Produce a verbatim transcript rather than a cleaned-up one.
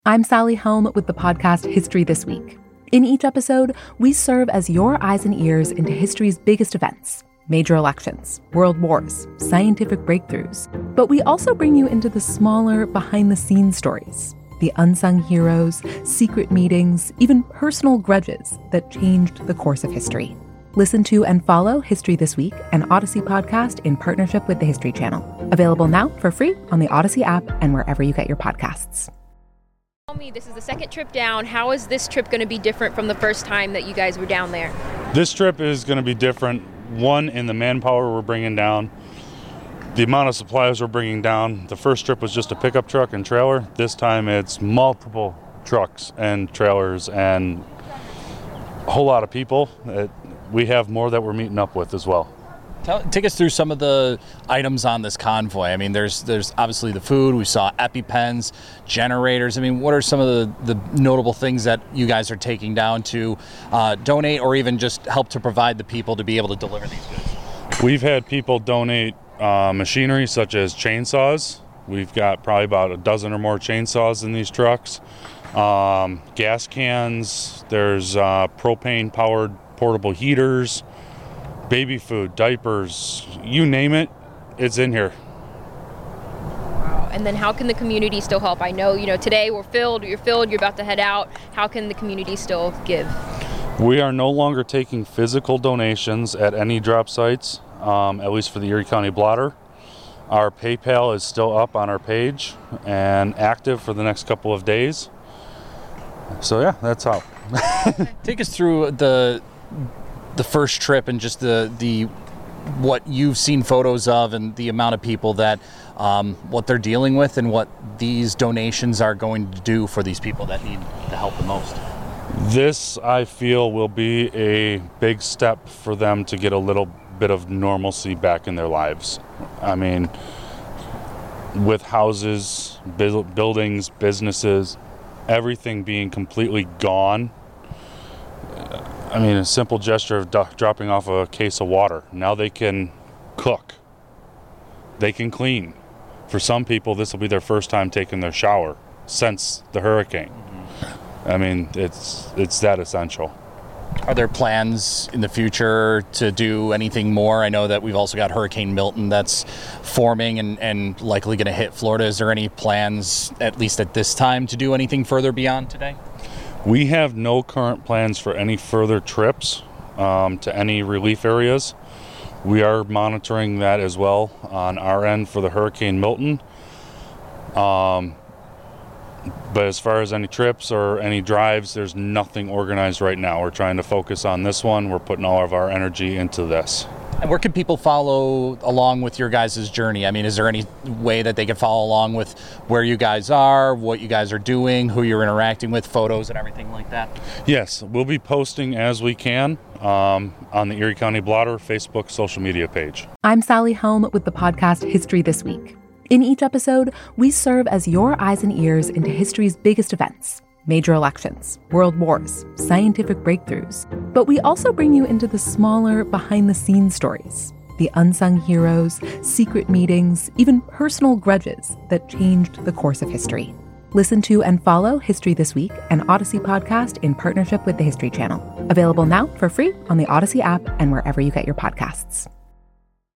I'm Sally Helm with the podcast History This Week. In each episode, we serve as your eyes and ears into history's biggest events, major elections, world wars, scientific breakthroughs. But we also bring you into the smaller, behind-the-scenes stories, the unsung heroes, secret meetings, even personal grudges that changed the course of history. Listen to and follow History This Week, an Odyssey podcast in partnership with the History Channel. Available now for free on the Odyssey app and wherever you get your podcasts. Tell me, this is the second trip down. How is this trip going to be different from the first time that you guys were down there? This trip is going to be different. One, in the manpower we're bringing down, the amount of supplies we're bringing down. The first trip was just a pickup truck and trailer. This time it's multiple trucks and trailers and a whole lot of people. It, we have more that we're meeting up with as well. Tell, take us through some of the items on this convoy. I mean, there's there's obviously the food. We saw EpiPens, generators. I mean, what are some of the, the notable things that you guys are taking down to uh, donate or even just help to provide the people to be able to deliver these goods? We've had people donate uh, machinery such as chainsaws. We've got probably about a dozen or more chainsaws in these trucks. Um, gas cans. There's uh, propane-powered portable heaters. Baby food, diapers, you name it, it's in here. Wow. And then how can the community still help? I know, you know, today we're filled, you're filled, you're about to head out. How can the community still give? We are no longer taking physical donations at any drop sites, um, at least for the Erie County Blotter. Our PayPal is still up on our page and active for the next couple of days. So yeah, that's how. Take us through the the first trip and just the the what you've seen photos of and the amount of people that um, what they're dealing with and what these donations are going to do for these people that need the help the most. This, I feel, will be a big step for them to get a little bit of normalcy back in their lives. I mean, with houses, bu- buildings, businesses, everything being completely gone. I mean, a simple gesture of do- dropping off a case of water. Now they can cook. They can clean. For some people, this will be their first time taking their shower since the hurricane. Mm-hmm. I mean, it's it's that essential. Are there plans in the future to do anything more? I know that we've also got Hurricane Milton that's forming and, and likely going to hit Florida. Is there any plans, at least at this time, to do anything further beyond today? We have no current plans for any further trips um, to any relief areas. We are monitoring that as well on our end for the Hurricane Milton. Um, but as far as any trips or any drives, there's nothing organized right now. We're trying to focus on this one. We're putting all of our energy into this. And where can people follow along with your guys' journey? I mean, is there any way that they can follow along with where you guys are, what you guys are doing, who you're interacting with, photos and everything like that? Yes, we'll be posting as we can um, on the Erie County Blotter Facebook social media page. I'm Sally Helm with the podcast History This Week. In each episode, we serve as your eyes and ears into history's biggest events, major elections, world wars, scientific breakthroughs. But we also bring you into the smaller, behind-the-scenes stories, the unsung heroes, secret meetings, even personal grudges that changed the course of history. Listen to and follow History This Week, an Odyssey podcast in partnership with the History Channel. Available now for free on the Odyssey app and wherever you get your podcasts.